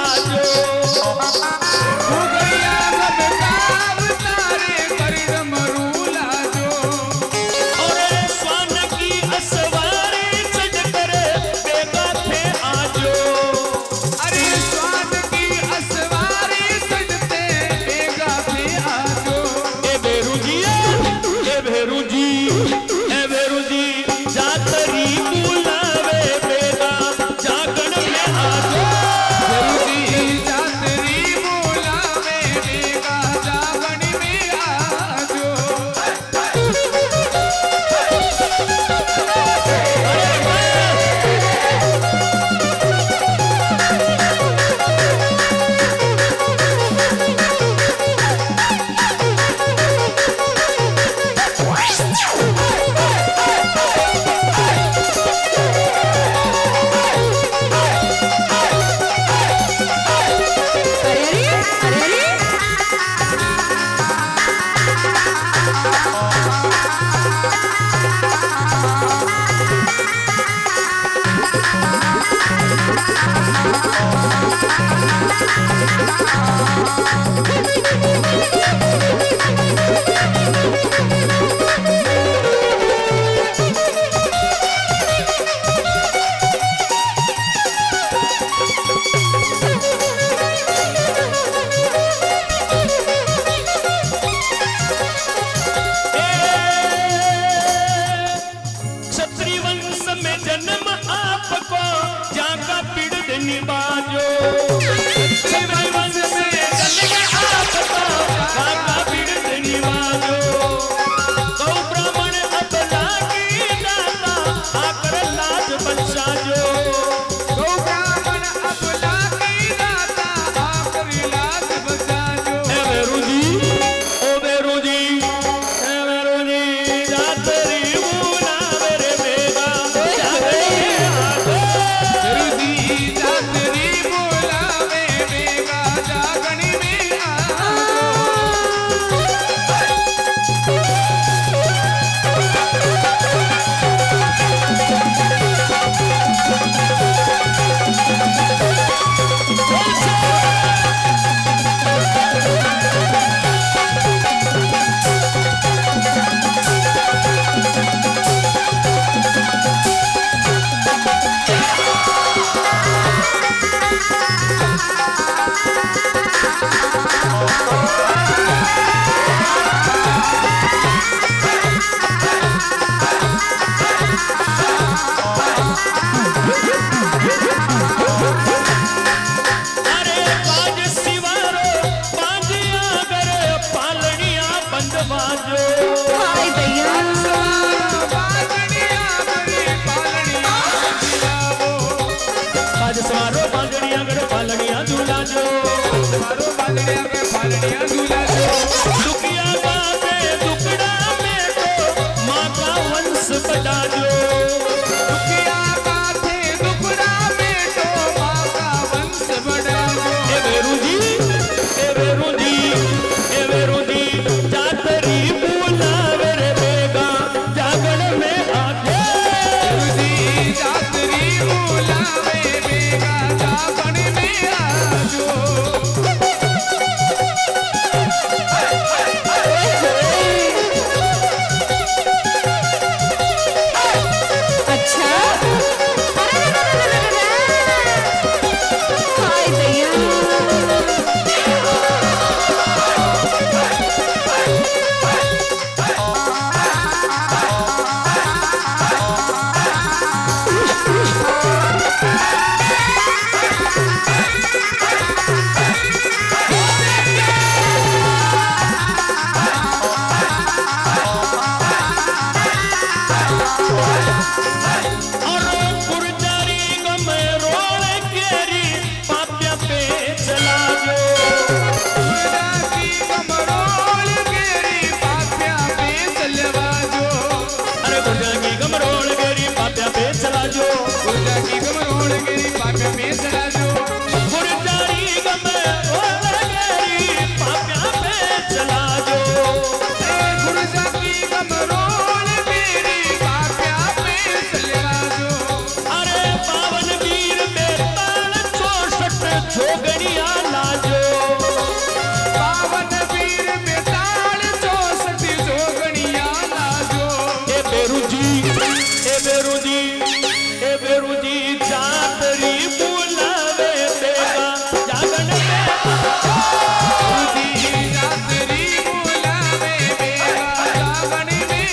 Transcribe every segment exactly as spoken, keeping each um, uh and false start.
आजो उगैया गबकाव तारे कर डमरू लाजो और स्वान की असवारी चढ़ कर बेगा थे आजो अरे स्वान की असवारी चढ़ते बेगा थे आजो ए भेरू जी ए भेरू जी ए भेरू जी जातरी बुलावे बेगा जागण में आजो जल्दी जातरी बुलावे बेगा जागण में आजो क्षत्रिय वंश में जन्म आपको जाका पीड़ देनी बाजो क्षत्रिय वंश में जन्म आपको जाका पीड़ देनी बाजो गौ ब्राह्मण अबला की दाता आकर लाज बचाजो गौ ब्राह्मण अबला की दाता आकर लाज बचाजो ए भेरू जी ओ भेरू जी ए भेरू जी जातरी बुलावे रे बेगा जागरण में आजो जल्दी जातरी बुलावे बेगा जागण में आजो अरे बाज सिवारो बाजिया गर पालनिया बंद बाजो बागड़िया बड़ी पालनिया झुलावो बाज सवारो बाजनिया गर पालनिया झूलाजो मारो बागड़िया के पालनिया झुलाजो दुखिया बाजे दुकड़ा में तो माँ का वंश बटाजो दुखिया गाथे दुखड़ा में तो माँ का वंश बढ़ाजो ए भेरू जी ए भेरू जी ए भेरू जी जातरी बुलावे रे बेगा जागरण में आके जल्दी जातरी बुलावे बेगा जागण में आजो जोगणिया लाजो पावन वीर बेताल चौसठ जोगणिया लाजो ए बेरुजी ए बेरुजी ए बेरुजी जातरी बुलावे बेगा जागण में बेरुजी जातरी बुलावे बेगा जागण में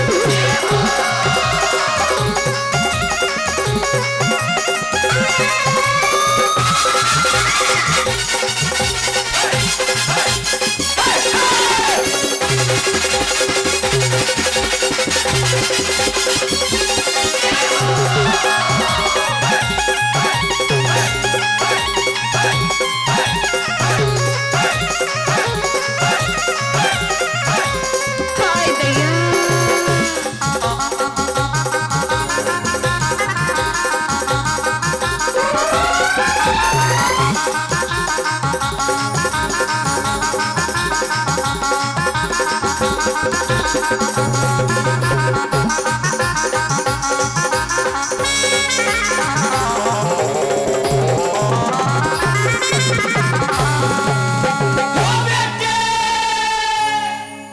Yeah.